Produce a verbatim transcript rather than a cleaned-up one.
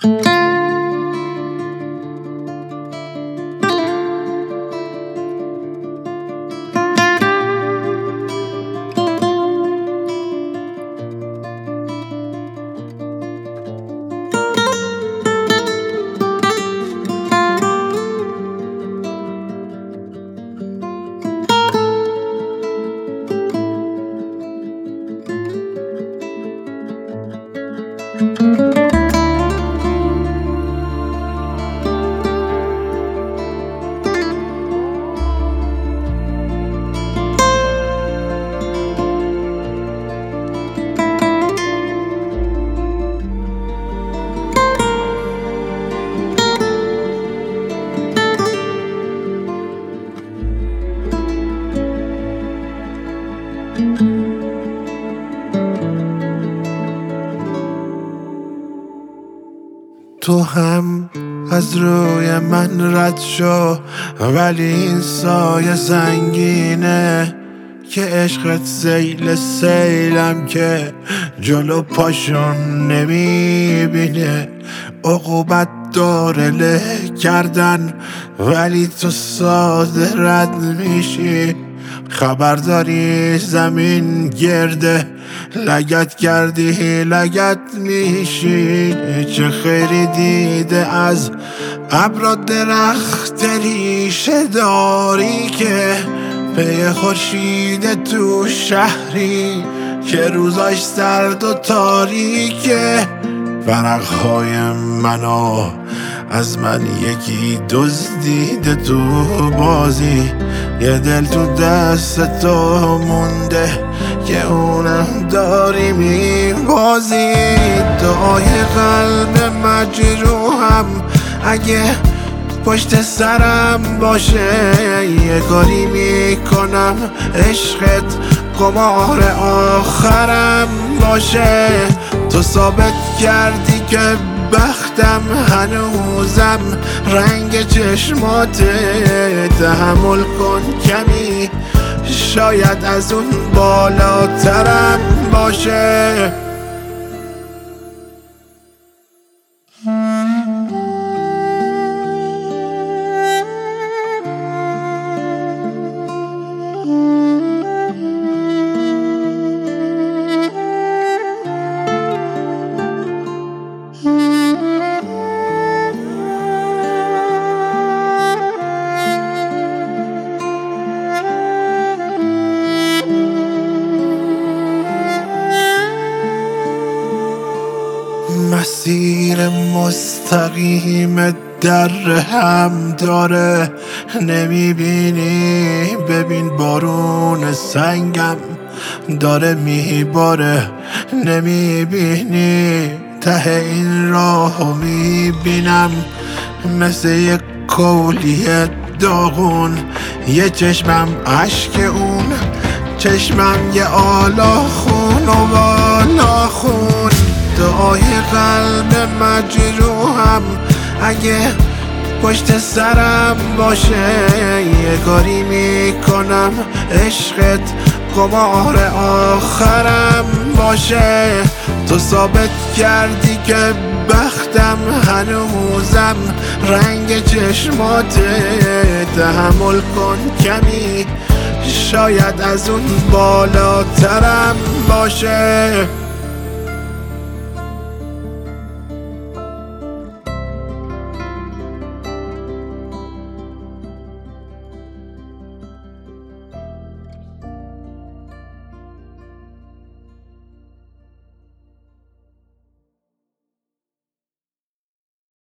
تو هم از روی من رد شو، ولی این سایه سنگینه که عشقت سیل سیلم که جلو پاشون نمیبینه. عقوبت داره له کردن ولی تو ساده رد میشی. خبرداری زمین گرده، لگت کردی لگت میشی. چه خیری دیده از ابر درخت ریشه داری که پی خورشید تو شهری که روزاش سرد و تاریکه. ورقهای منو از من یکی دزدیده تو بازی، یه دل تو دست تو مونده که اونم داری میبازی. دعای قلب مجروحم اگه پشت سرم باشه، یه کاری میکنم عشقت قمار آخرم باشه. تو ثابت کردی که بختم هنوزم رنگ چشماته. تحمل کن کمی، شاید از اون بالاترم باشه. مسیر مستقیم در هم داره، نمیبینی؟ ببین بارون سنگم داره میباره، نمیبینی؟ ته این راهو میبینم مثل یک کولیه داغون. یه چشمم عشق اون، چشمم یه آلا خون و بالا خون. دعای قلب مجروحم اگه پشت سرم باشه، یه کاری میکنم عشقت قمار آخرم باشه. تو ثابت کردی که بختم هنوزم رنگ چشماته. تحمل کن کمی، شاید از اون بالاترم باشه.